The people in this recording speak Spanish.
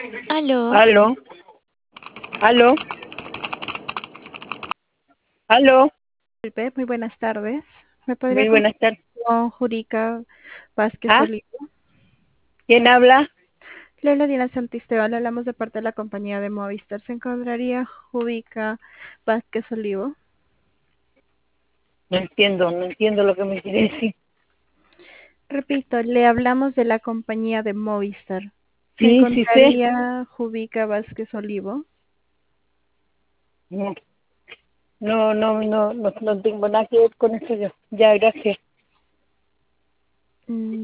Aló, Aló, aló, aló. disculpe, muy buenas tardes. ¿Me podría Muy comunicar buenas tardes. con Jurica Vázquez ¿Ah? Olivo? ¿Quién habla? Le habla Diana Santisteban, le hablamos de parte de la compañía de Movistar. ¿Se encontraría Jurica Vázquez Olivo? No entiendo lo que me quiere decir. Repito, le hablamos de la compañía de Movistar. ¿Se Sí, sí sé. encontraría Jurica Vázquez Olivo? No, no tengo nada que ver con eso yo. Ya, gracias. Mm,